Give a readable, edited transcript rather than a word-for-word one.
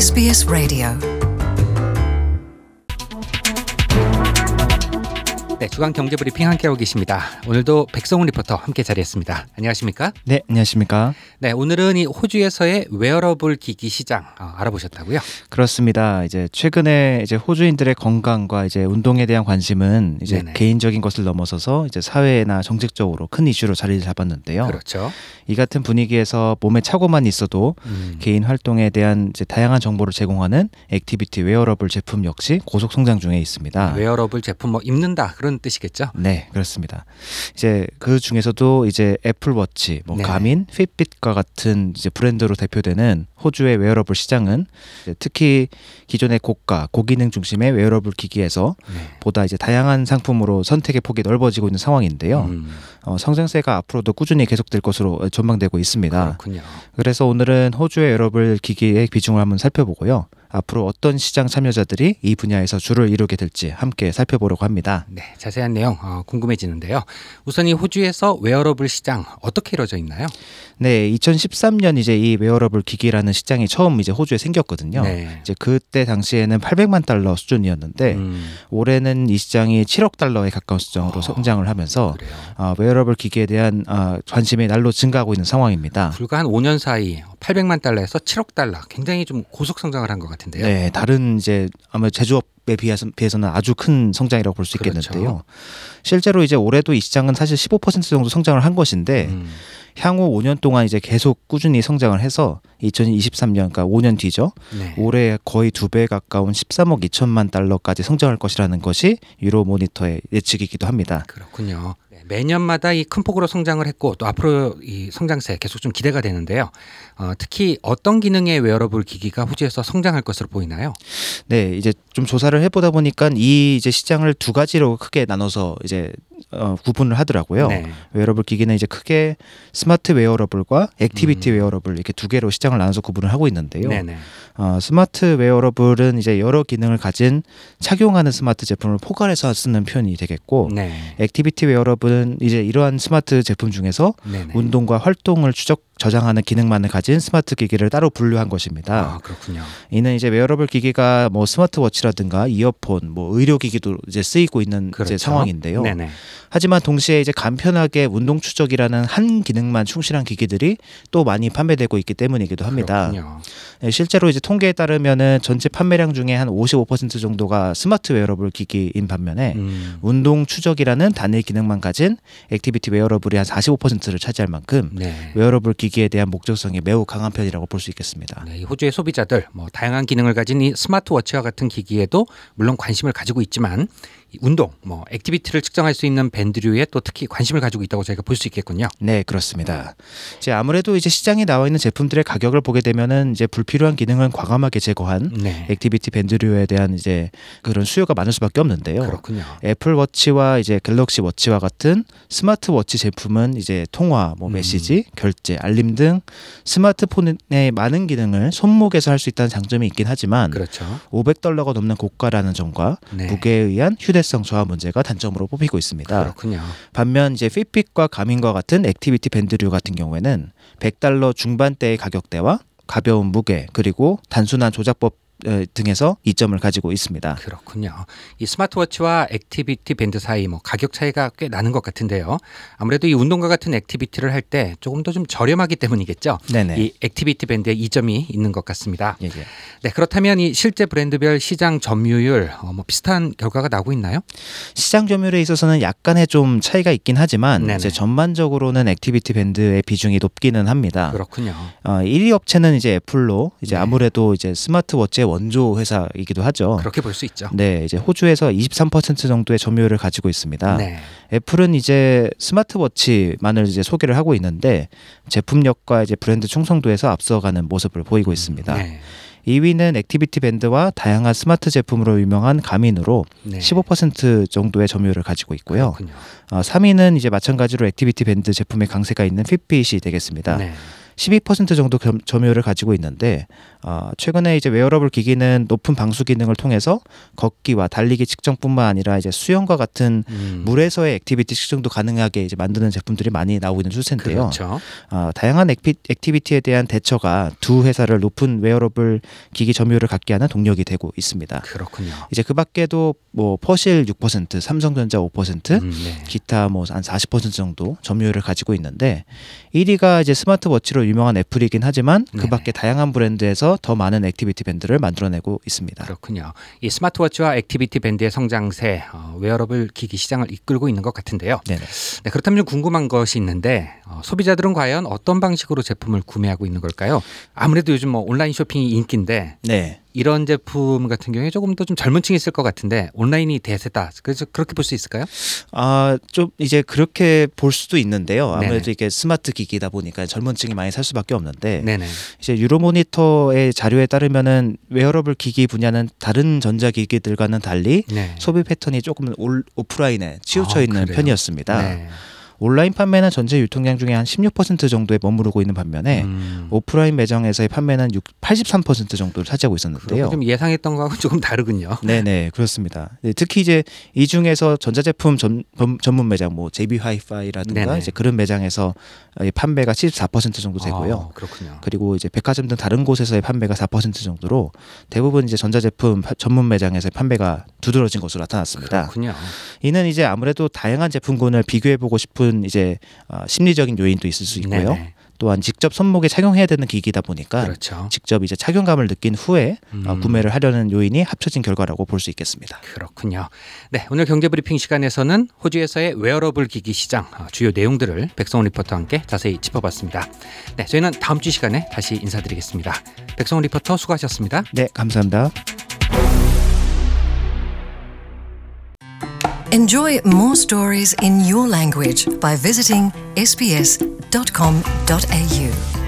SBS 라디오. 네, 주간 경제 브리핑 함께하고 계십니다. 오늘도 백성훈 리포터 함께 자리했습니다. 안녕하십니까? 네, 안녕하십니까? 네, 오늘은 이 호주에서의 웨어러블 기기 시장 알아보셨다고요? 그렇습니다. 이제 최근에 이제 호주인들의 건강과 이제 운동에 대한 관심은 이제 네네. 개인적인 것을 넘어서서 이제 사회나 정책적으로 큰 이슈로 자리를 잡았는데요. 그렇죠. 이 같은 분위기에서 몸에 착오만 있어도 개인 활동에 대한 이제 다양한 정보를 제공하는 액티비티 웨어러블 제품 역시 고속 성장 중에 있습니다. 웨어러블 제품 뭐 입는다 그런 뜻이겠죠? 네, 그렇습니다. 이제 그 중에서도 이제 애플워치, 뭐 네. 가민, 핏빗과 같은 이제 브랜드로 대표되는 호주의 웨어러블 시장은 이제 특히 기존의 고가, 고기능 중심의 웨어러블 기기에서 네. 보다 이제 다양한 상품으로 선택의 폭이 넓어지고 있는 상황인데요. 성장세가 앞으로도 꾸준히 계속될 것으로 전망되고 있습니다. 그렇군요. 그래서 오늘은 호주의 웨어러블 기기의 비중을 한번 살펴보고요. 앞으로 어떤 시장 참여자들이 이 분야에서 줄을 이루게 될지 함께 살펴보려고 합니다. 네, 자세한 내용 궁금해지는데요. 우선 이 호주에서 웨어러블 시장 어떻게 이루어져 있나요? 네, 2013년 이제 이 웨어러블 기기라는 시장이 처음 이제 호주에 생겼거든요. 네. 이제 그때 당시에는 800만 달러 수준이었는데 올해는 이 시장이 7억 달러에 가까운 수준으로 성장을 하면서 그래요. 웨어러블 기기에 대한 관심이 날로 증가하고 있는 상황입니다. 불과 한 5년 사이 800만 달러에서 7억 달러, 굉장히 좀 고속 성장을 한 것 같은데요. 네, 다른 이제 아마 제조업에 비해서는 아주 큰 성장이라고 볼 수 있겠는데요. 그렇죠. 실제로 이제 올해도 이 시장은 사실 15% 정도 성장을 한 것인데 향후 5년 동안 이제 계속 꾸준히 성장을 해서 2023년, 그러니까 5년 뒤죠. 네. 올해 거의 2배 가까운 13억 2천만 달러까지 성장할 것이라는 것이 유로 모니터의 예측이기도 합니다. 그렇군요. 네, 매년마다 이 큰 폭으로 성장을 했고 또 앞으로 이 성장세 계속 좀 기대가 되는데요. 특히 어떤 기능의 웨어러블 기기가 호주에서 성장할 것으로 보이나요? 네, 이제 좀 조사를 해보다 보니까 이 이제 시장을 두 가지로 크게 나눠서 이제 구분을 하더라고요. 네. 웨어러블 기기는 이제 크게 스마트 웨어러블과 액티비티 웨어러블 이렇게 두 개로 시장을 나눠서 구분을 하고 있는데요. 네네. 스마트 웨어러블은 이제 여러 기능을 가진 착용하는 스마트 제품을 포괄해서 쓰는 표현이 되겠고, 네. 액티비티 웨어러블은 이제 이러한 스마트 제품 중에서 네네. 운동과 활동을 저장하는 기능만을 가진 스마트 기기를 따로 분류한 것입니다. 그렇군요. 이는 이제 웨어러블 기기가 뭐 스마트워치라든가 이어폰, 뭐 의료기기도 이제 쓰이고 있는 그렇죠. 이제 상황인데요. 네네. 하지만 동시에 이제 간편하게 운동 추적이라는 한 기능만 충실한 기기들이 또 많이 판매되고 있기 때문이기도 합니다. 그렇군요. 네, 실제로 이제 통계에 따르면은 전체 판매량 중에 한 55% 정도가 스마트 웨어러블 기기인 반면에 운동 추적이라는 단일 기능만 가진 액티비티 웨어러블이 한 45%를 차지할 만큼 네. 웨어러블 기기에 대한 목적성이 매우 강한 편이라고 볼 수 있겠습니다. 네, 이 호주의 소비자들 뭐 다양한 기능을 가진 이 스마트워치와 같은 기기에도 물론 관심을 가지고 있지만 이 운동, 뭐 액티비티를 측정할 수 있는 밴드류에 또 특히 관심을 가지고 있다고 저희가 볼 수 있겠군요. 네, 그렇습니다. 이제 아무래도 이제 시장에 나와 있는 제품들의 가격을 보게 되면은 이제 불필요한 기능은 과감하게 제거한 네. 액티비티 밴드류에 대한 이제 그런 수요가 많을 수밖에 없는데요. 그렇군요. 애플워치와 이제 갤럭시 워치와 같은 스마트워치 제품은 이제 통화, 뭐 메시지, 결제, 알림 등 스마트폰의 많은 기능을 손목에서 할 수 있다는 장점이 있긴 하지만 그렇죠. $500가 넘는 고가라는 점과 네. 무게에 의한 휴대성 저하 문제가 단점으로 뽑히고 있습니다. 그렇군요. 반면 이제 핏빗과 가민과 같은 액티비티 밴드류 같은 경우에는 $100 중반대의 가격대와 가벼운 무게 그리고 단순한 조작법 등에서 이점을 가지고 있습니다. 그렇군요. 이 스마트워치와 액티비티 밴드 사이 뭐 가격 차이가 꽤 나는 것 같은데요. 아무래도 이 운동과 같은 액티비티를 할 때 조금 더 좀 저렴하기 때문이겠죠. 네네. 이 액티비티 밴드에 이점이 있는 것 같습니다. 예. 네, 그렇다면 이 실제 브랜드별 시장 점유율 뭐 비슷한 결과가 나오고 있나요? 시장 점유율에 있어서는 약간의 좀 차이가 있긴 하지만 네네. 이제 전반적으로는 액티비티 밴드의 비중이 높기는 합니다. 그렇군요. 1위 업체는 이제 애플로 이제 네. 아무래도 이제 스마트워치의 원조 회사이기도 하죠. 그렇게 볼 수 있죠. 네, 이제 호주에서 23% 정도의 점유율을 가지고 있습니다. 네. 애플은 이제 스마트워치만을 이제 소개를 하고 있는데 제품력과 이제 브랜드 충성도에서 앞서가는 모습을 보이고 있습니다. 네. 2위는 액티비티 밴드와 다양한 스마트 제품으로 유명한 가민으로 네. 15% 정도의 점유율을 가지고 있고요. 그렇군요. 3위는 이제 마찬가지로 액티비티 밴드 제품의 강세가 있는 핏빗이 되겠습니다. 네. 12% 정도 점유율을 가지고 있는데 최근에 이제 웨어러블 기기는 높은 방수 기능을 통해서 걷기와 달리기 측정뿐만 아니라 이제 수영과 같은 물에서의 액티비티 측정도 가능하게 이제 만드는 제품들이 많이 나오고 있는 추세인데요. 그렇죠. 다양한 액티비티에 대한 대처가 두 회사를 높은 웨어러블 기기 점유율을 갖게 하는 동력이 되고 있습니다. 그렇군요. 이제 그 밖에도 뭐 퍼실 6%, 삼성전자 5%, 네. 기타 뭐 한 40% 정도 점유율을 가지고 있는데 1위가 이제 스마트워치로 유명한 애플이긴 하지만 그 네네. 밖에 다양한 브랜드에서 더 많은 액티비티 밴드를 만들어내고 있습니다. 그렇군요. 이 스마트워치와 액티비티 밴드의 성장세, 웨어러블 기기 시장을 이끌고 있는 것 같은데요. 네네. 네, 그렇다면 좀 궁금한 것이 있는데 소비자들은 과연 어떤 방식으로 제품을 구매하고 있는 걸까요? 아무래도 요즘 뭐 온라인 쇼핑이 인기인데 네. 이런 제품 같은 경우에 조금 더 좀 젊은 층이 있을 것 같은데 온라인이 대세다. 그래서 그렇게 볼 수 있을까요? 좀 이제 그렇게 볼 수도 있는데요. 아무래도 네네. 이게 스마트 기기다 보니까 젊은 층이 많이 살 수밖에 없는데 네네. 이제 유로모니터의 자료에 따르면은 웨어러블 기기 분야는 다른 전자기기들과는 달리 네. 소비 패턴이 조금 오프라인에 치우쳐 있는 그래요? 편이었습니다. 네. 온라인 판매는 전체 유통량 중에 한 16% 정도에 머무르고 있는 반면에 오프라인 매장에서의 판매는 83% 정도를 차지하고 있었는데요. 좀 예상했던 거하고 조금 다르군요. 네네 그렇습니다. 네, 특히 이제 이 중에서 전자제품 전문 매장 뭐 JB 하이파이라든가 네네. 이제 그런 매장에서 판매가 74% 정도 되고요. 그렇군요. 그리고 이제 백화점 등 다른 곳에서의 판매가 4% 정도로 대부분 이제 전자제품 전문 매장에서의 판매가 두드러진 것으로 나타났습니다. 그렇군요. 이는 이제 아무래도 다양한 제품군을 비교해보고 싶은 이제 심리적인 요인도 있을 수 있고요. 네네. 또한 직접 손목에 착용해야 되는 기기다 보니까 그렇죠. 직접 이제 착용감을 느낀 후에 구매를 하려는 요인이 합쳐진 결과라고 볼 수 있겠습니다. 그렇군요. 네, 오늘 경제브리핑 시간에서는 호주에서의 웨어러블 기기 시장 주요 내용들을 백성훈 리포터와 함께 자세히 짚어봤습니다. 네, 저희는 다음 주 시간에 다시 인사드리겠습니다. 백성훈 리포터 수고하셨습니다. 네, 감사합니다. Enjoy more stories in your language by visiting sbs.com.au.